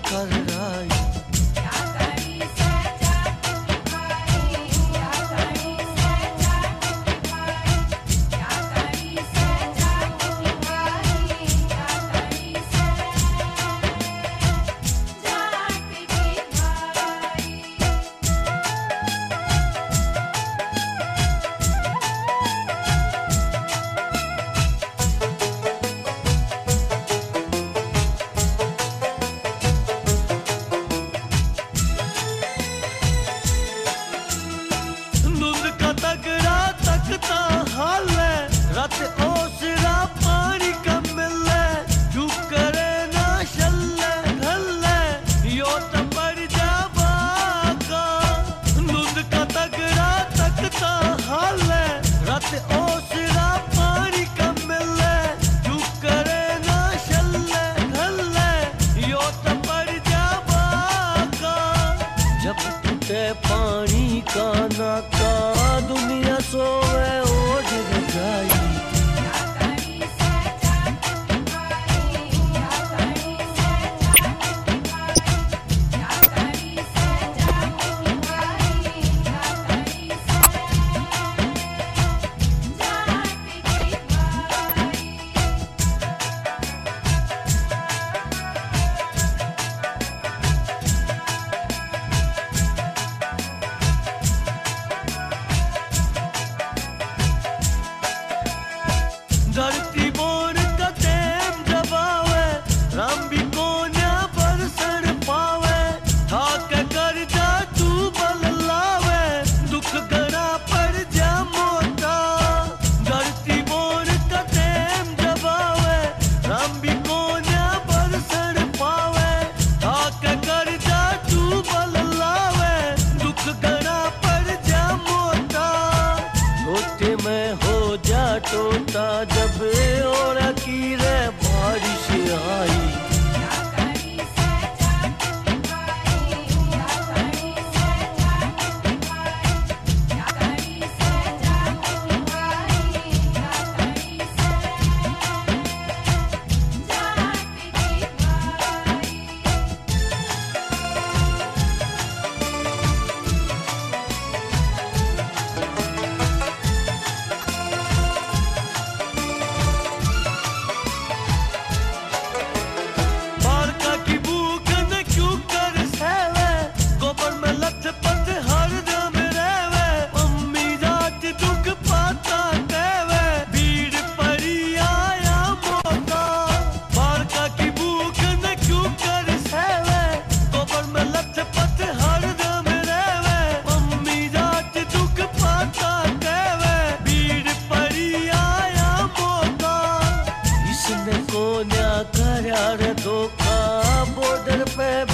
कर राई। रात ओसरा पानी का मिले तू करे ना शल्ले ढल्ले यो तो पड़ जावा का दूध का तगड़ा तकता हाले रात ओसरा पानी का मिले तू करे ना शल्ले ढल्ले यो तो पड़ जावा का जब टूटे पानी का नाका दुनिया सोवे ओढ़ जाई। धरती बोर का टेम जबावे राम भी कोन्या बरसण पावे थाक कर जा तू बल लावे दुख गड़ा पड़ जा मोटा। धरती बोर का टेम जबावे राम भी कोन्या बरसण पावे थाक कर जा तू बल लावे दुख गड़ा पड़ जा मोटा। छोटे में हो जा टोटा जब और की रे बारिश आई। कोन्या करार धोखा बॉर्डर पे